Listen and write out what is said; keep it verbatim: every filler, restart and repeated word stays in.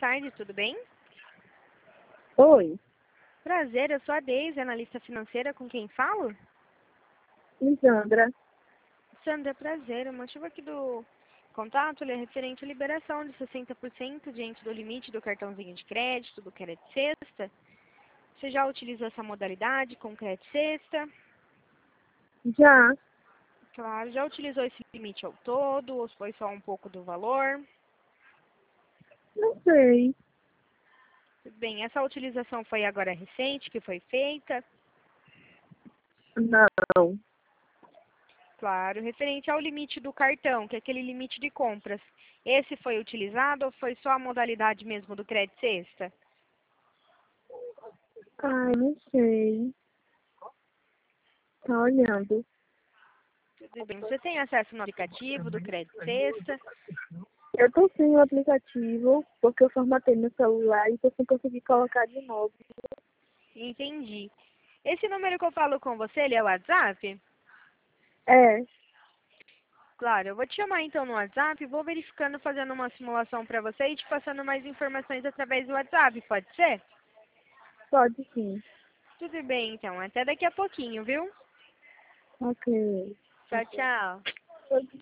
tarde, tudo bem? Oi, Prazer, eu sou a Deise, analista financeira, com quem falo? Lisandra. Sandra, prazer. O motivo aqui do contato ele é referente à liberação de sessenta por cento diante do limite do cartãozinho de crédito, do crédito sexta. Você já utilizou essa modalidade com crédito sexta? Já, Claro, já utilizou esse limite ao todo ou foi só um pouco do valor? não sei. Tudo bem, essa utilização foi agora recente que foi feita? Não, Claro, referente ao limite do cartão, que é aquele limite de compras. Esse foi utilizado ou foi só a modalidade mesmo do crédito sexta? ai, não sei. Tá olhando. Tudo bem. Você tem acesso no aplicativo do crédito sexta? Eu tô sem o aplicativo, porque eu formatei meu celular e tô sem conseguir colocar de novo. Entendi. Esse número que eu falo com você, ele é o WhatsApp? É, Claro, eu vou te chamar então no WhatsApp, vou verificando, fazendo uma simulação para você e te passando mais informações através do WhatsApp, pode ser? pode sim. Tudo bem, então. Até daqui a pouquinho, viu? Ok. Tchau, tchau.